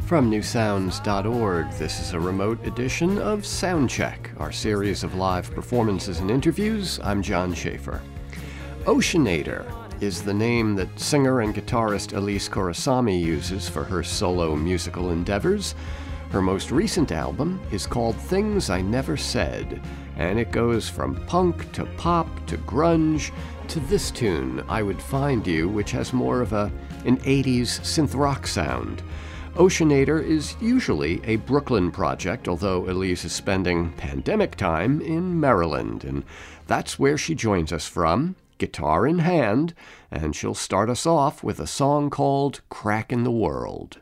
From newsounds.org, this is a remote edition of Soundcheck, our series of live performances and interviews. I'm John Schaefer. Oceanator is the name that singer and guitarist Elise Korasami uses for her solo musical endeavors. Her most recent album is called Things I Never Said, and it goes from punk to pop to grunge to this tune, I Would Find You, which has more of an 80s synth rock sound. Oceanator is usually a Brooklyn project, although Elise is spending pandemic time in Maryland, and that's where she joins us from, guitar in hand, and she'll start us off with a song called Crack in the World.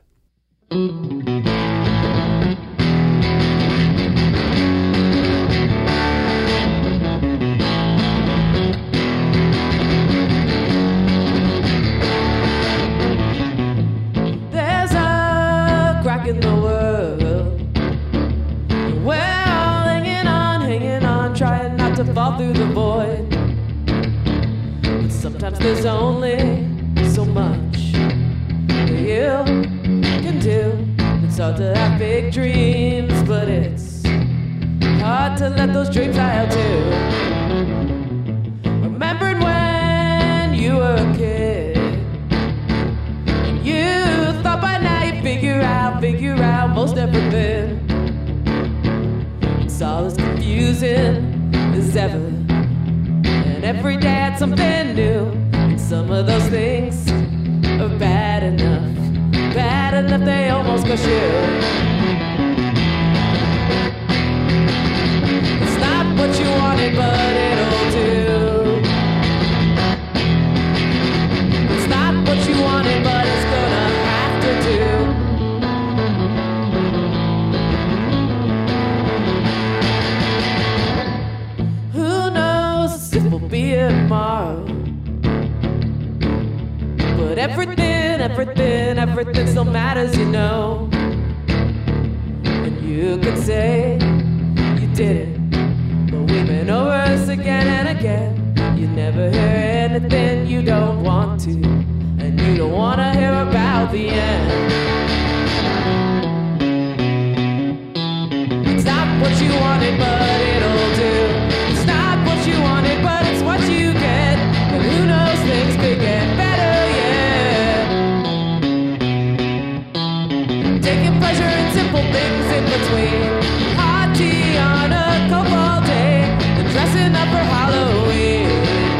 In the world, we're all hanging on, trying not to fall through the void. But sometimes there's only so much that you can do. It's hard to have big dreams, but it's hard to let those dreams die out too. Remembering when you were a kid, and you thought by now you'd figure out most everything. It's all as confusing as ever, and every day had something new. And some of those things are bad enough they almost crush you. It's not what you wanted, but it'll do. It's not what you wanted, but it's gonna have to do. Be it tomorrow, but everything still matters, you know. And you could say you did it, but women over us again and again. You never hear anything you don't want to, and you don't want to hear about the end. It's not what you wanted, but it'll do. It's not what you wanted, but it's what you get. And who knows, things could get better, yeah. Taking pleasure in simple things in between. Hot tea on a cold fall day, and dressing up for Halloween.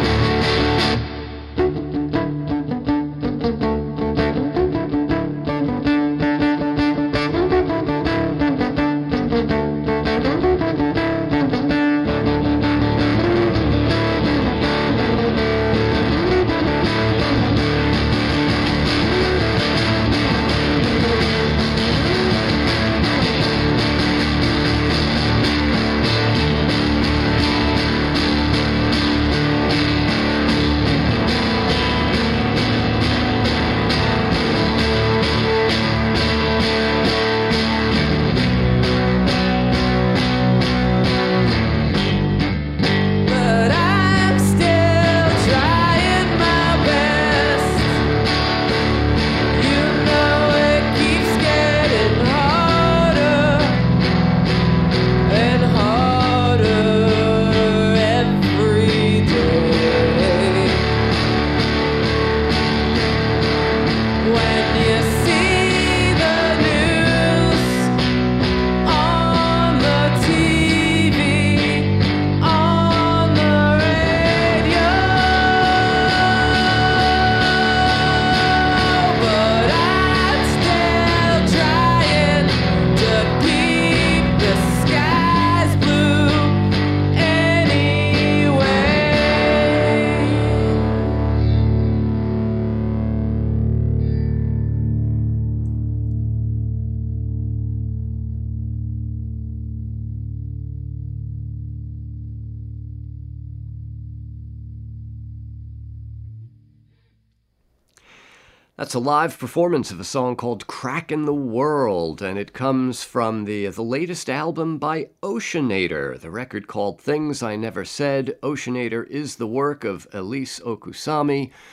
That's a live performance of a song called Crack in the World, and it comes from the latest album by Oceanator, the record called Things I Never Said. Oceanator is the work of Elise Okusami,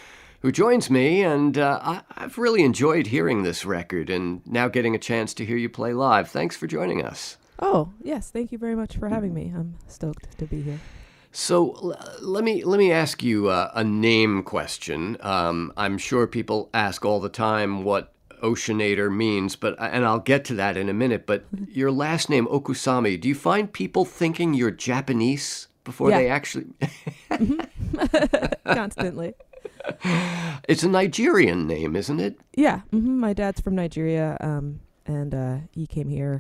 who joins me, and I've really enjoyed hearing this record and now getting a chance to hear you play live. Thanks for joining us. Oh, yes. Thank you very much for having me. I'm stoked to be here. So let me ask you a name question. I'm sure people ask all the time what Oceanator means, and I'll get to that in a minute. But your last name, Okusami, do you find people thinking you're Japanese before they actually? Constantly. It's a Nigerian name, isn't it? Yeah. My dad's from Nigeria, and he came here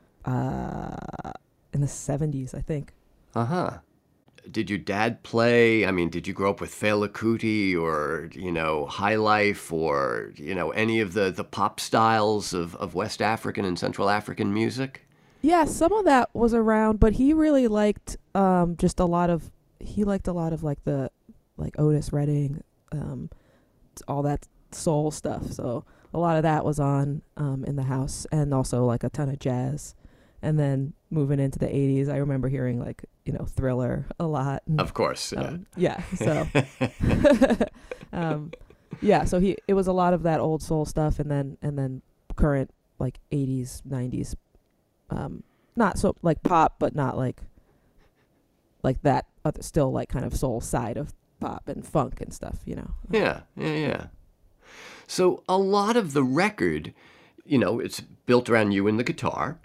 in the 70s, I think. Uh-huh. Did your dad play? I mean, did you grow up with Fela Kuti or, High Life or, any of the pop styles of West African and Central African music? Yeah, some of that was around, but he really liked just a lot of like the Otis Redding, all that soul stuff. So a lot of that was on in the house, and also like a ton of jazz. And then moving into the 80s, I remember hearing Thriller a lot. And, of course. Yeah. So, so it was a lot of that old soul stuff, and then current 80s, 90s, not so like pop, but not like that other, still kind of soul side of pop and funk and stuff, Yeah. So a lot of the record, it's built around you and the guitar.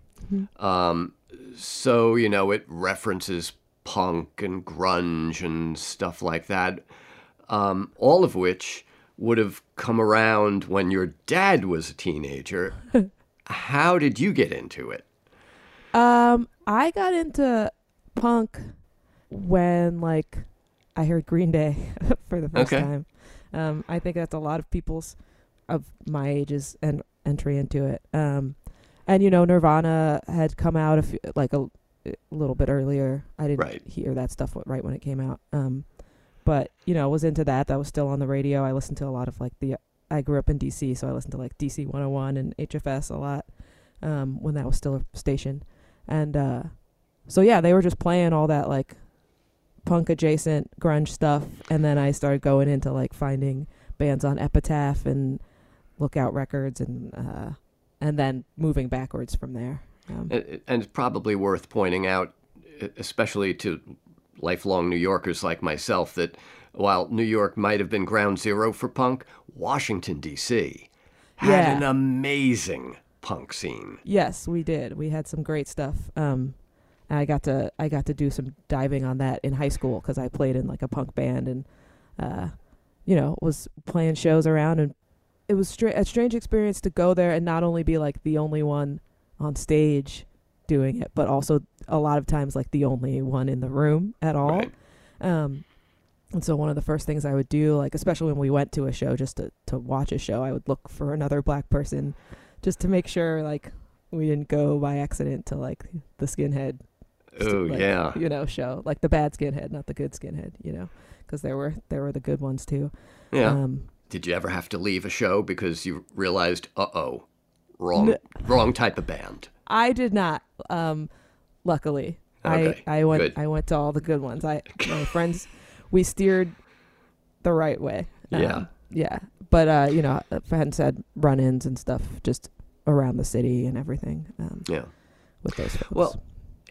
So, it references punk and grunge and stuff like that, all of which would have come around when your dad was a teenager. How did you get into it? I got into punk when, I heard Green Day for the first time. I think that's a lot of people's of my age's entry into it. And, Nirvana had come out a little bit earlier. I didn't hear that stuff right when it came out. But, was into that. That was still on the radio. I listened to a lot of I grew up in D.C., so I listened to DC 101 and HFS a lot when that was still a station. And so, yeah, they were just playing all that punk adjacent grunge stuff. And then I started going into finding bands on Epitaph and Lookout Records and then moving backwards from there. And it's probably worth pointing out, especially to lifelong New Yorkers like myself, that while New York might have been ground zero for punk, Washington, D.C. had an amazing punk scene. Yes, we did. We had some great stuff. I got to do some diving on that in high school because I played in a punk band and, was playing shows around, and it was a strange experience to go there and not only be the only one on stage doing it, but also a lot of times the only one in the room at all. Right. And so one of the first things I would do, especially when we went to a show, just to watch a show, I would look for another black person just to make sure we didn't go by accident to the skinhead. Show, the bad skinhead, not the good skinhead, because there were the good ones too. Yeah. Did you ever have to leave a show because you realized, wrong type of band? I did not. Luckily, okay. I went. Good. I went to all the good ones. My friends, we steered the right way. Yeah. But friends had run-ins and stuff just around the city and everything. With those folks. Well,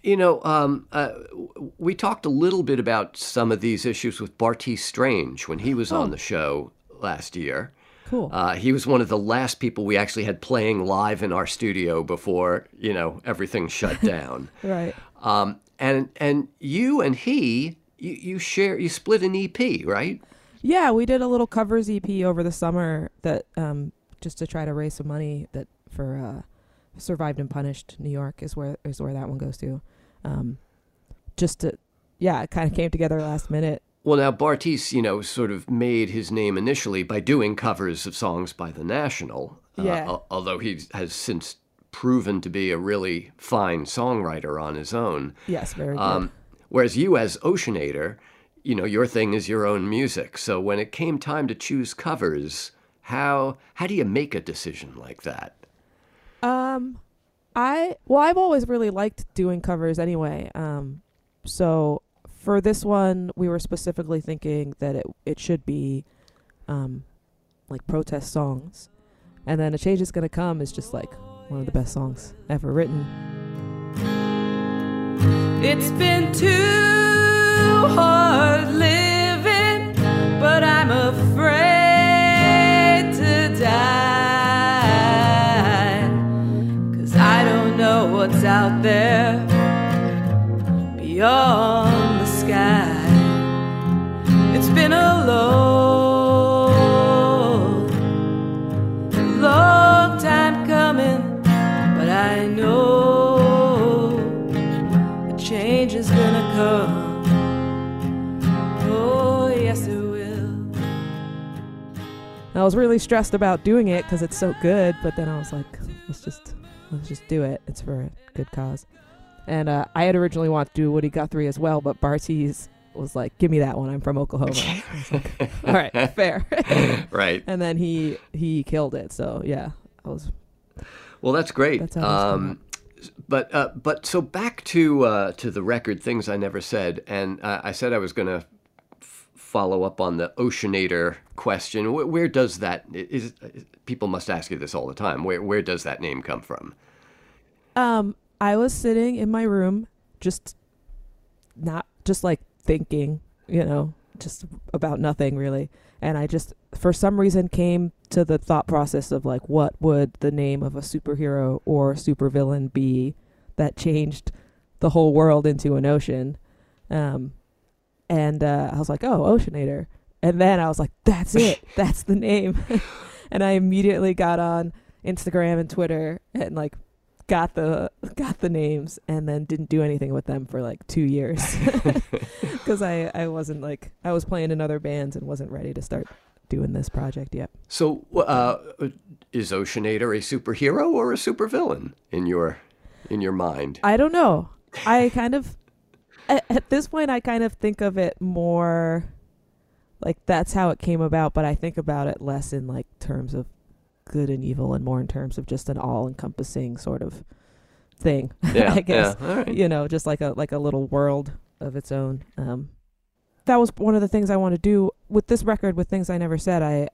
we talked a little bit about some of these issues with Bartees Strange when he was on the show last year. Cool. He was one of the last people we actually had playing live in our studio before, everything shut down. Right. And you and he, you split an EP, right? Yeah, we did a little covers EP over the summer that just to try to raise some money that for Survived and Punished New York is where that one goes to. It kind of came together last minute. Well, now Bartees, sort of made his name initially by doing covers of songs by The National. Although he has since proven to be a really fine songwriter on his own. Yes, very good. Whereas you, as Oceanator, your thing is your own music. So when it came time to choose covers, how do you make a decision like that? I've always really liked doing covers anyway. So for this one, we were specifically thinking that it should be like protest songs. And then A Change Is Gonna Come is just like one of the best songs ever written. It's been too hard living, but I'm afraid to die, 'cause I don't know what's out there beyond the sky. It's been a long time coming, but I know a change is gonna come. Oh, yes, it will. I was really stressed about doing it because it's so good, but then I was like, let's just do it. It's for a good cause. And I had originally wanted to do Woody Guthrie as well, but Bartees was like, give me that one. I'm from Oklahoma. I was like, all right, fair. Right. And then he killed it. So yeah, I was. Well, that's great. That's how But so back to the record, Things I Never Said, and I said I was going to follow up on the Oceanator question. Where does that people must ask you this all the time. Where does that name come from? I was sitting in my room, just like thinking, just about nothing really. And I just, for some reason, came to the thought process of like, what would the name of a superhero or supervillain be that changed the whole world into an ocean? And I was like, oh, Oceanator. And then I was like, that's it. That's the name. And I immediately got on Instagram and Twitter and like got the names, and then didn't do anything with them for like 2 years because I wasn't like, I was playing in other bands and wasn't ready to start doing this project yet. So is Oceanator a superhero or a supervillain in your mind? I don't know. I kind of at this point I kind of think of it more like that's how it came about, but I think about it less in like terms of good and evil and more in terms of just an all-encompassing sort of thing. Yeah, I guess. yeah. All right. Just like a little world of its own. That was one of the things I want to do with this record, with Things I Never Said. I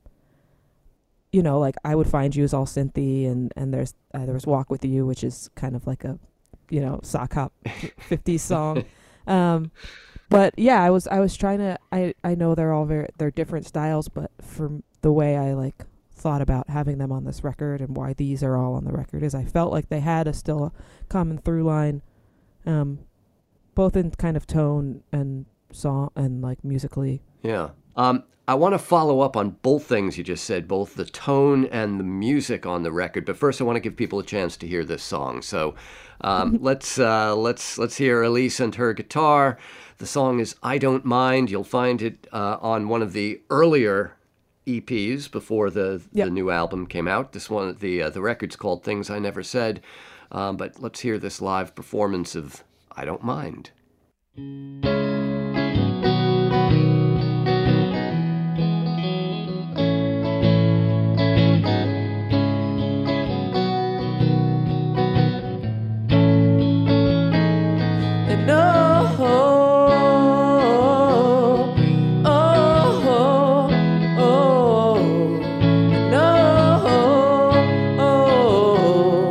like I Would Find You is all synthy, and there was Walk With You, which is kind of like a sock hop 50s song. But yeah, I was trying to, I know they're different styles, but for the way I like thought about having them on this record and why these are all on the record is I felt like they had still a common through line, both in kind of tone and song and like musically. Yeah. I want to follow up on both things you just said, both the tone and the music on the record. But first, I want to give people a chance to hear this song. So let's hear Elise and her guitar. The song is I Don't Mind. You'll find it on one of the earlier EPs before the new album came out. This one, the record's called Things I Never Said. But let's hear this live performance of I Don't Mind.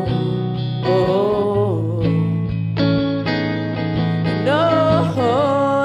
No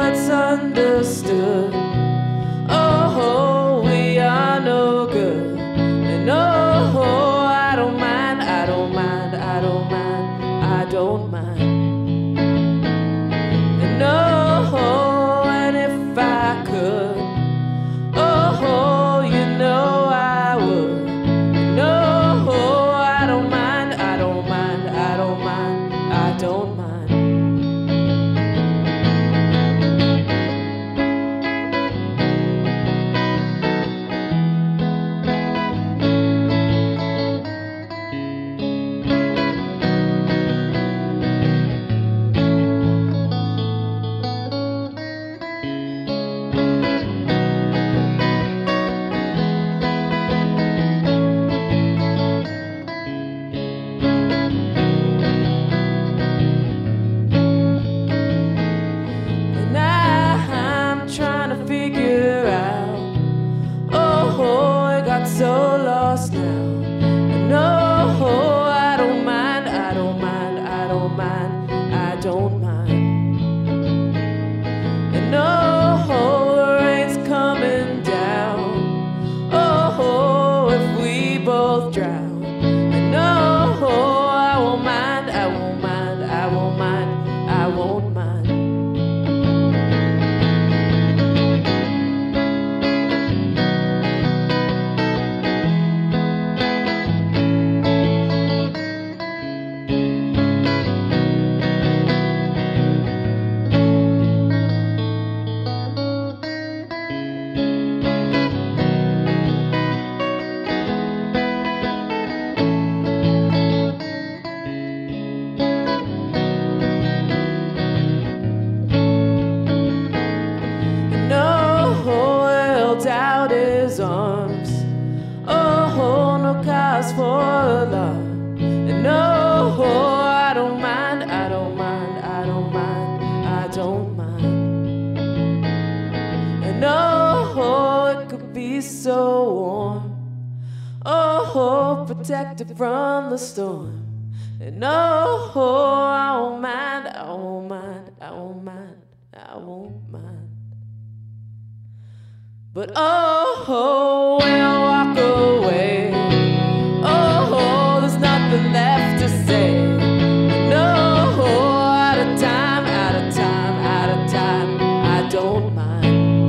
protected from the storm. And oh, I won't mind, I won't mind, I won't mind, I won't mind. But oh, when I walk away, oh, there's nothing left to say. No, out of time, out of time, out of time, I don't mind.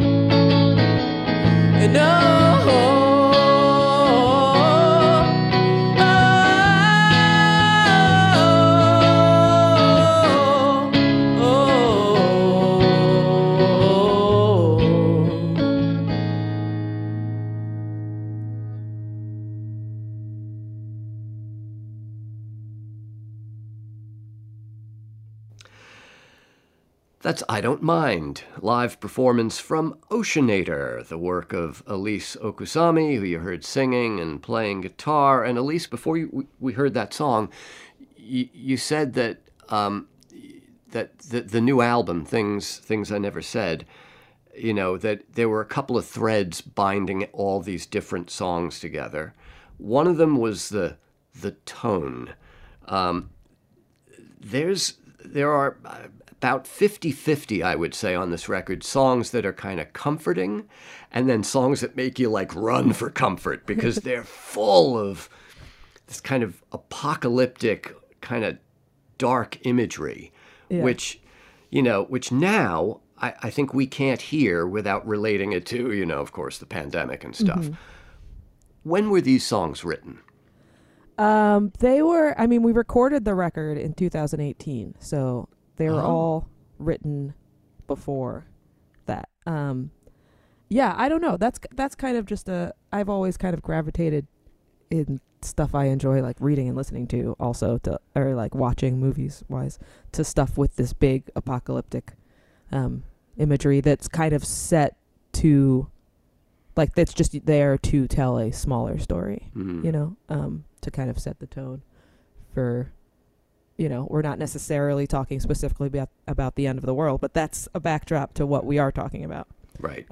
And That's I Don't Mind, live performance from Oceanator, the work of Elise Okusami, who you heard singing and playing guitar. And Elise, before we heard that song, you said that that the new album, Things I Never Said, you know, that there were a couple of threads binding all these different songs together. One of them was the tone. There are about 50-50, I would say, on this record, songs that are kind of comforting, and then songs that make you like run for comfort because they're full of this kind of apocalyptic, kind of dark imagery, which now I think we can't hear without relating it to, of course, the pandemic and stuff. Mm-hmm. When were these songs written? We recorded the record in 2018, so they were all written before that. I don't know. That's kind of just I've always kind of gravitated in stuff I enjoy, like reading and listening to, also or like watching movies wise, to stuff with this big apocalyptic imagery that's kind of set to, like, that's just there to tell a smaller story, to kind of set the tone for, we're not necessarily talking specifically about the end of the world, but that's a backdrop to what we are talking about. Right.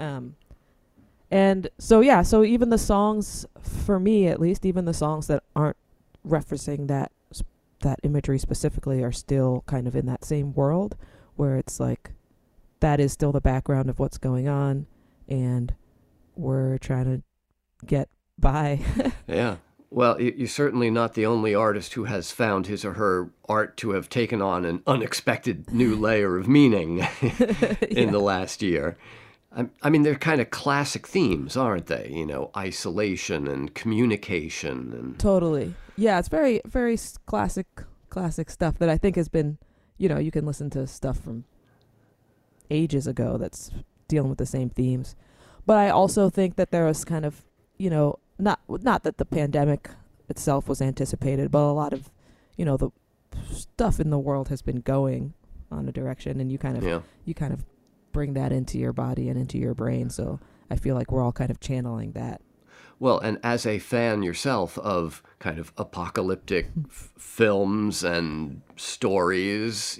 And so even the songs, for me at least, even the songs that aren't referencing that imagery specifically are still kind of in that same world where it's like, that is still the background of what's going on, and we're trying to get by. Yeah. Well, you're certainly not the only artist who has found his or her art to have taken on an unexpected new layer of meaning in the last year. I mean, they're kind of classic themes, aren't they? Isolation and communication. And totally. Yeah, it's very, very classic stuff that I think has been, you can listen to stuff from ages ago that's dealing with the same themes. But I also think that there was kind of, not that the pandemic itself was anticipated, but a lot of, the stuff in the world has been going on a direction, and you kind of bring that into your body and into your brain. So I feel like we're all kind of channeling that. Well, and as a fan yourself of kind of apocalyptic films and stories,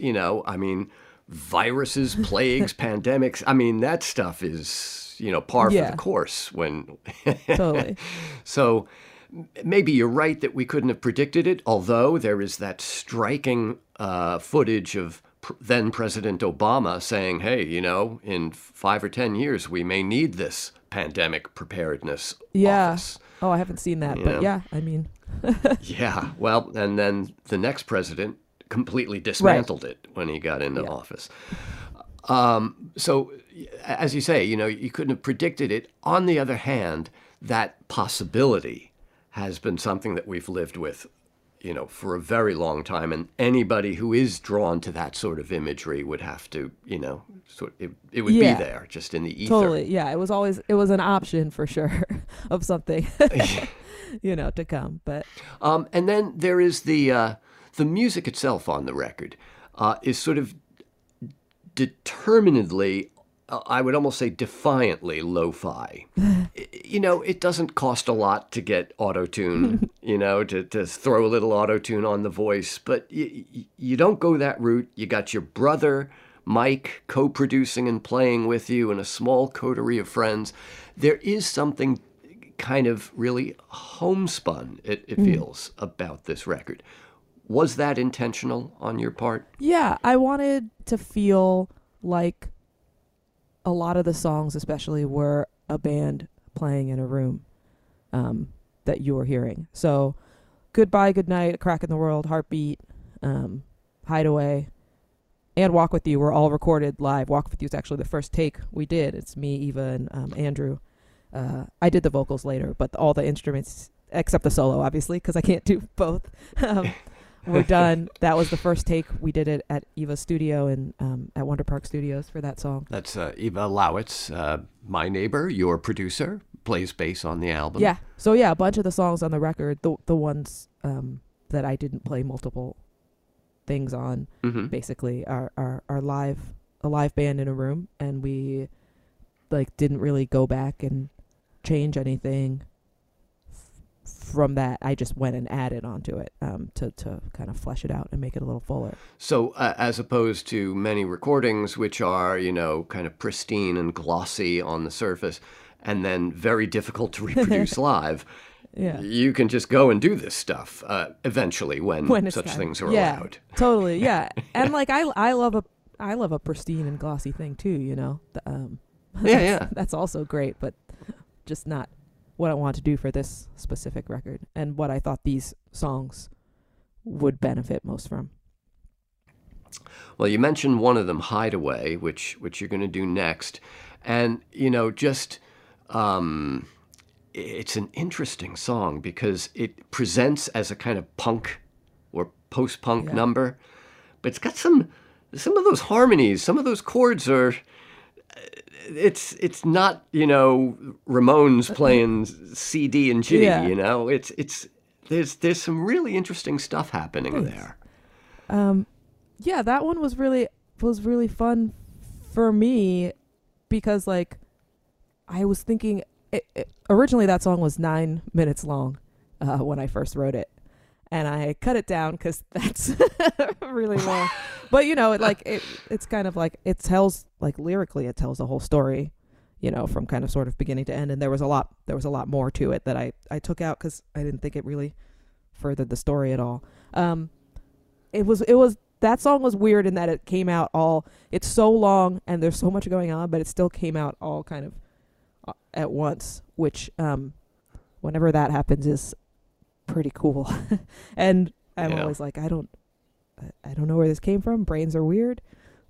viruses, plagues, pandemics, that stuff is, par for the course when. Totally. So maybe you're right that we couldn't have predicted it, although there is that striking footage of then President Obama saying, hey, in 5 or 10 years, we may need this pandemic preparedness office. Oh, I haven't seen that, but yeah, Yeah, well, and then the next president completely dismantled it when he got into office. So, as you say, you couldn't have predicted it. On the other hand, that possibility has been something that we've lived with, for a very long time. And anybody who is drawn to that sort of imagery would have to, it would be there, just in the ether. Totally, yeah. It was an option for sure of something, to come. But and then there is the music itself on the record is sort of determinedly, I would almost say defiantly lo-fi. It doesn't cost a lot to get auto-tune, to throw a little auto-tune on the voice, but you don't go that route. You got your brother, Mike, co-producing and playing with you, and a small coterie of friends. There is something kind of really homespun, it feels, about this record. Was that intentional on your part? Yeah, I wanted to feel like a lot of the songs especially were a band playing in a room that you were hearing. So Goodbye, Goodnight, A Crack in the World, Heartbeat, Hideaway, and Walk With You were all recorded live. Walk With You is actually the first take we did. It's me, Eva, and Andrew. I did the vocals later, but all the instruments, except the solo, obviously, because I can't do both, were done. That was the first take. We did it at Eva's studio and at Wonder Park Studios for that song. That's Eva Lowitz, my neighbor, your producer, plays bass on the album. Yeah. So yeah, a bunch of the songs on the record, the ones that I didn't play multiple things on, basically are live, a live band in a room, and we like didn't really go back and change anything from that. I just went and added onto it to kind of flesh it out and make it a little fuller. So as opposed to many recordings, which are, kind of pristine and glossy on the surface, and then very difficult to reproduce live, you can just go and do this stuff eventually when such things are allowed. Totally, yeah. And like I love a pristine and glossy thing too, That's also great, but just not what I want to do for this specific record and what I thought these songs would benefit most from. Well, you mentioned one of them, Hideaway, which you're going to do next. And, it's an interesting song because it presents as a kind of punk or post-punk number, but it's got some of those harmonies, some of those chords are... It's not, Ramones playing C, D, and G, It's there's some really interesting stuff happening there. That one was really fun for me because like I was thinking originally that song was 9 minutes long when I first wrote it. And I cut it down because that's really long. But, it's kind of like, it tells, like lyrically, it tells the whole story, from kind of sort of beginning to end. And there was a lot more to it that I took out because I didn't think it really furthered the story at all. That song was weird in that it came out it's so long and there's so much going on, but it still came out all kind of at once, which whenever that happens is pretty cool. And I'm always like, I don't know where this came from. Brains are weird.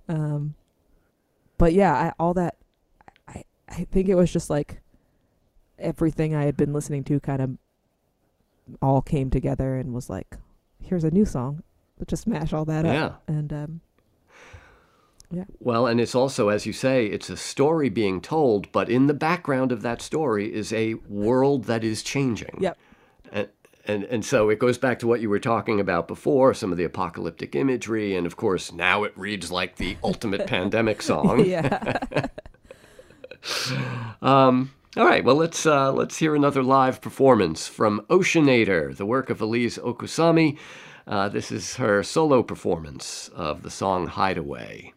But yeah, I think it was just like everything I had been listening to kind of all came together and was like, here's a new song. Let's just mash all that up. And well, and it's also, as you say, it's a story being told, but in the background of that story is a world that is changing. Yep. And so it goes back to what you were talking about before, some of the apocalyptic imagery, and of course now it reads like the ultimate pandemic song. Yeah. All right, well let's hear another live performance from Oceanator, the work of Elise Okusami. This is her solo performance of the song Hideaway.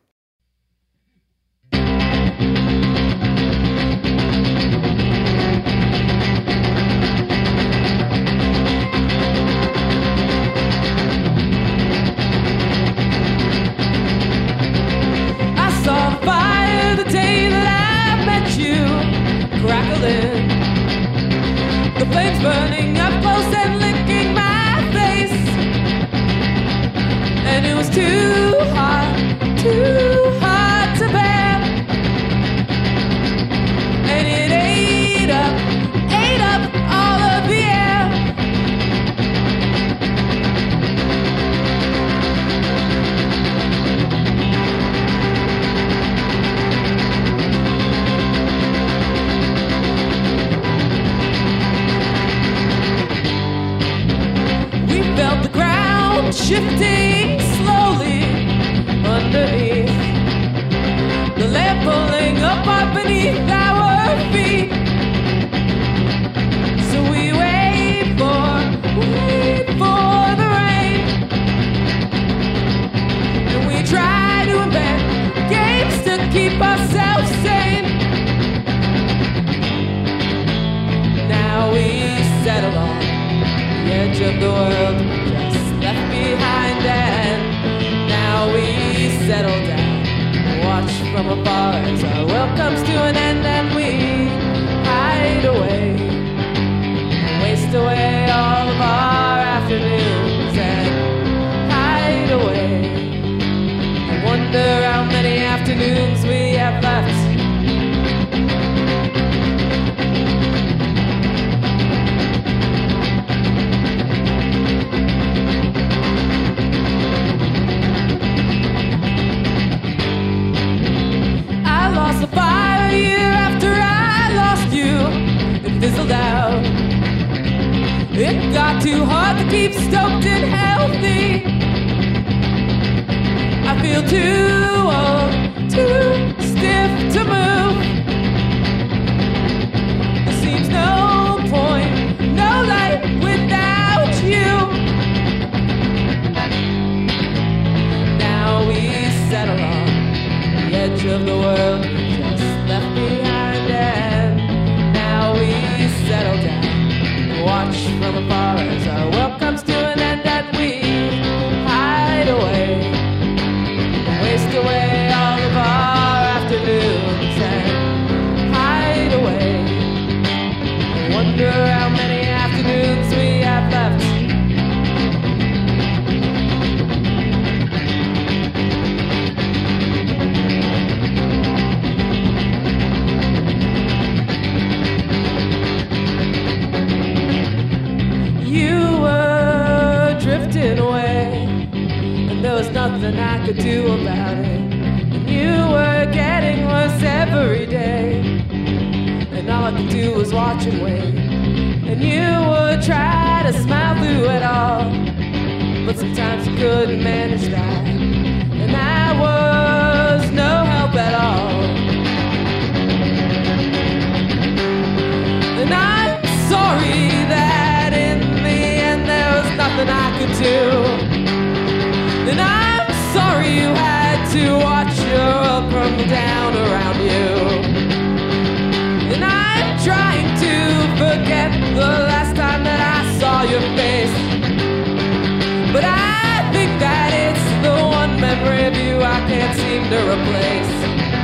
Crackling, the flames burning up close and licking my face, and it was too hot to bear, and it ate up all of the air. Shifting slowly underneath, the land pulling apart beneath our feet. So we wait for the rain, and we try to invent games to keep ourselves sane. Now from afar as our world comes to an end and we hide away, waste away all of our afternoons and hide away. I wonder how many afternoons we have left. The fire a year after I lost you, it fizzled out. It got too hard to keep stoked and healthy. I feel too old, too stiff to move. There seems no point, no light without you. Now we settle on the edge of the world left behind, and now we settle down and watch from afar as our world comes to an end and we hide away, waste away all of our afternoons and hide away. I wonder how many afternoons we have left. Away, and there was nothing I could do about it. And you were getting worse every day, and all I could do was watch and wait. And you would try to smile through it all, but sometimes you couldn't manage that, and I was no help at all. And I'm sorry that in the end there was nothing I could do. And I'm sorry you had to watch your world crumble down around you. And I'm trying to forget the last time that I saw your face, but I think that it's the one memory of you I can't seem to replace.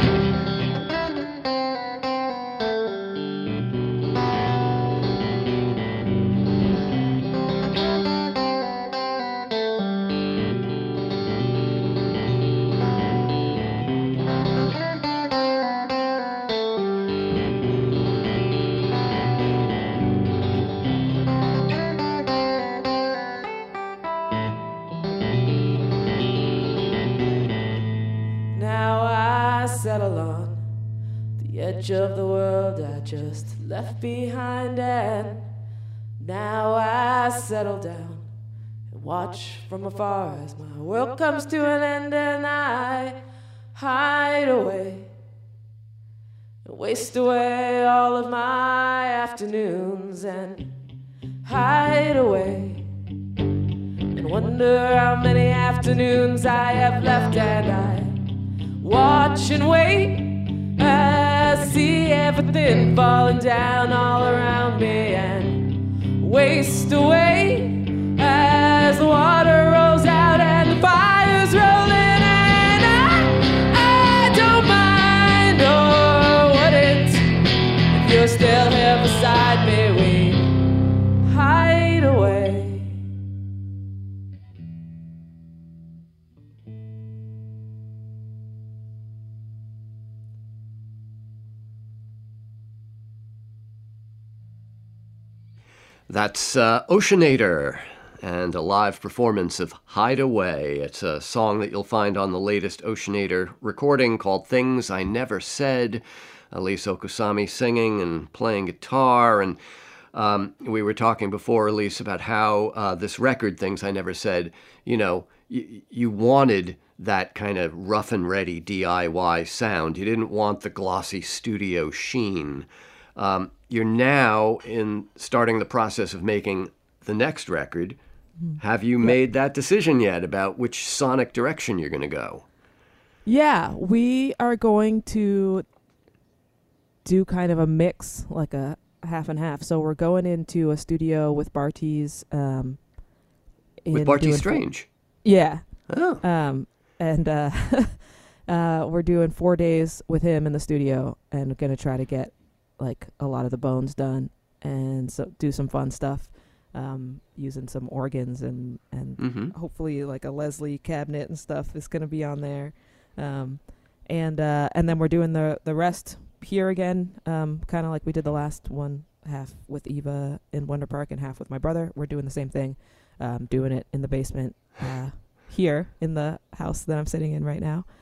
Settle on the edge of the world I just left behind, and now I settle down and watch from afar as my world comes to an end, and I hide away and waste away all of my afternoons and hide away and wonder how many afternoons I have left, and I watch and wait as I see everything falling down all around me and waste away as the water rolls out and the fire's rolling, and I don't mind or wouldn't if you're still here beside me. We hide away. That's Oceanator and a live performance of Hideaway. It's a song that you'll find on the latest Oceanator recording called Things I Never Said. Elise Okusami singing and playing guitar. And we were talking before, Elise, about how this record, Things I Never Said, you know, you wanted that kind of rough and ready DIY sound. You didn't want the glossy studio sheen. You're now in starting the process of making the next record. Have you made that decision yet about which sonic direction you're going to go? Yeah, we are going to do kind of a mix, like a half and half. So we're going into a studio with Bartees. With Bartees Strange? Yeah. Oh. And we're doing 4 days with him in the studio and going to try to get like a lot of the bones done and so do some fun stuff, using some organs and hopefully like a Leslie cabinet and stuff is going to be on there. And then we're doing the rest here again, kind of like we did the last one, half with Eva in Wonder Park and half with my brother. We're doing the same thing, doing it in the basement here in the house that I'm sitting in right now.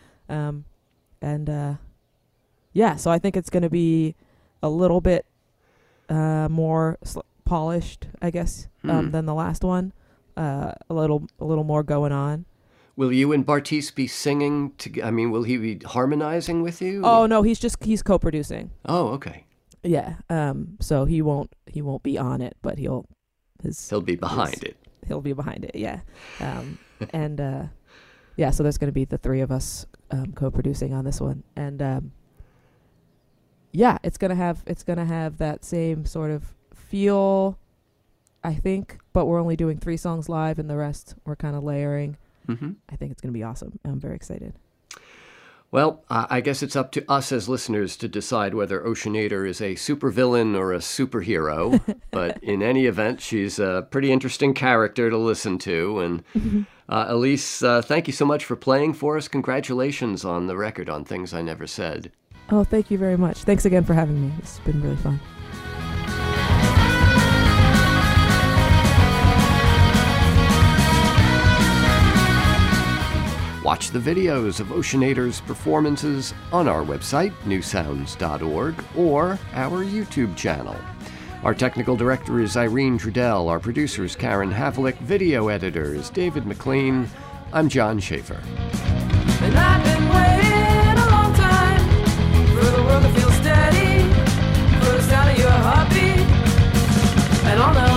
So I think it's going to be a little bit more polished, I guess, than the last one. A little more going on. Will you and Bartees be singing? Will he be harmonizing with you? Oh no, he's co-producing. Oh, okay. Yeah. So he won't be on it, but he'll be behind it. He'll be behind it. Yeah. So there's going to be the three of us co-producing on this one, and it's gonna have that same sort of feel, I think. But we're only doing 3 songs live, and the rest we're kind of layering. Mm-hmm. I think it's going to be awesome. I'm very excited. Well, I guess it's up to us as listeners to decide whether Oceanator is a supervillain or a superhero. But in any event, she's a pretty interesting character to listen to. And Elise, thank you so much for playing for us. Congratulations on the record on Things I Never Said. Oh, thank you very much. Thanks again for having me. It's been really fun. Watch the videos of Oceanator's performances on our website, newsounds.org, or our YouTube channel. Our technical director is Irene Trudell. Our producer is Karen Havlick. Video editor is David McLean. I'm John Schaefer. And I've been waiting a long time for the world to feel steady, for the sound of your heartbeat, and all the